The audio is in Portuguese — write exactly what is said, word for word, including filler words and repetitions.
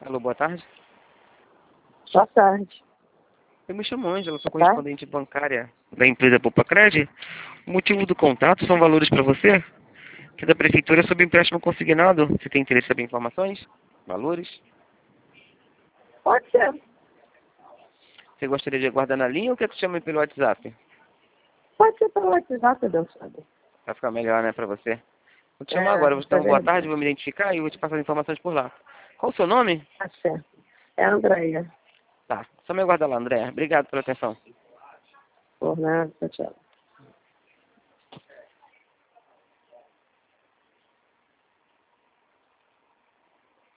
Alô, boa tarde. Boa tarde. Eu me chamo Ângela, sou Tá? correspondente bancária da empresa Popacred. O motivo do contato são valores para você, que é da prefeitura sobre empréstimo consignado. Você tem interesse em saber informações? Valores? Pode ser. Você gostaria de aguardar na linha ou quer que te chame pelo WhatsApp? Pode ser pelo WhatsApp, Deus sabe. Vai ficar melhor, né, para você. Vou te chamar É, agora, vou te isso dar é uma boa verdade. tarde, vou me identificar e vou te passar as informações por lá. Qual o seu nome? Tá certo. É a Andréia. Tá, só me aguarda lá, André. Obrigado pela atenção. Por nada, tchau.